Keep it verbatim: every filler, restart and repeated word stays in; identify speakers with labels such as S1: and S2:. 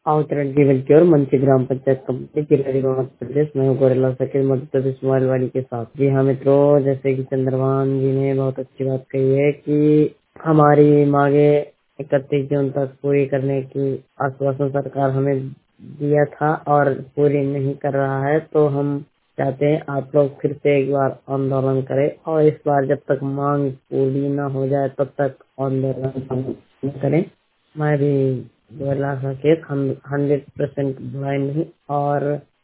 S1: अवतरण जीवन की ओर मंची ग्राम पंचायत कमेटी जिला मध्य प्रदेश में हूँ गोरेला सके मध्य प्रदेश मोबाइलवाड़ी के साथ। जी हाँ मित्रों, जैसे कि चंद्रभान जी ने बहुत अच्छी बात कही है कि हमारी मांगे इकतीस जून तक पूरी करने की आश्वासन सरकार हमें दिया था और पूरी नहीं कर रहा है, तो हम चाहते हैं आप लोग फिर से एक बार आंदोलन करें और इस बार जब तक मांग पूरी न हो जाए तब तक आंदोलन करें। मैं भी दो लाख का केस हम हंड्रेड परसेंट बुराई नहीं और